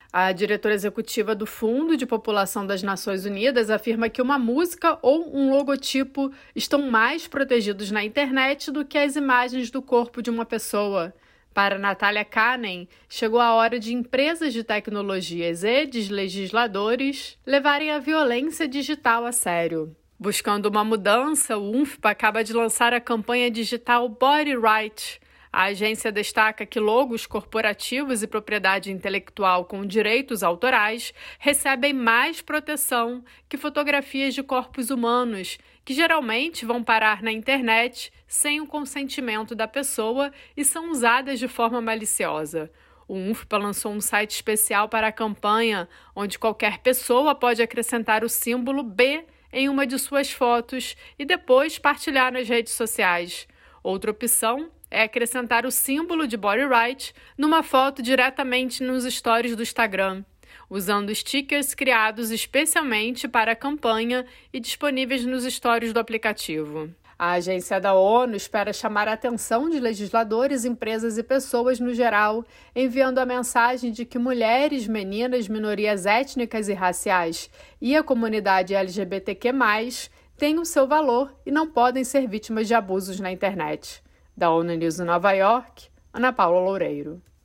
A diretora executiva do Fundo de População das Nações Unidas afirma que uma música ou um logotipo estão mais protegidos na internet do que as imagens do corpo de uma pessoa. Para Natália Kanem, chegou a hora de empresas de tecnologias e de legisladores levarem a violência digital a sério. Buscando uma mudança, o UNFPA acaba de lançar a campanha digital Body Right. A agência destaca que logos corporativos e propriedade intelectual com direitos autorais recebem mais proteção que fotografias de corpos humanos, que geralmente vão parar na internet sem o consentimento da pessoa e são usadas de forma maliciosa. O UNFPA lançou um site especial para a campanha, onde qualquer pessoa pode acrescentar o símbolo B em uma de suas fotos e depois partilhar nas redes sociais. Outra opção é acrescentar o símbolo de Body Right numa foto diretamente nos stories do Instagram, usando stickers criados especialmente para a campanha e disponíveis nos stories do aplicativo. A agência da ONU espera chamar a atenção de legisladores, empresas e pessoas no geral, enviando a mensagem de que mulheres, meninas, minorias étnicas e raciais e a comunidade LGBTQ+, têm o seu valor e não podem ser vítimas de abusos na internet. Da ONU News em Nova York, Ana Paula Loureiro.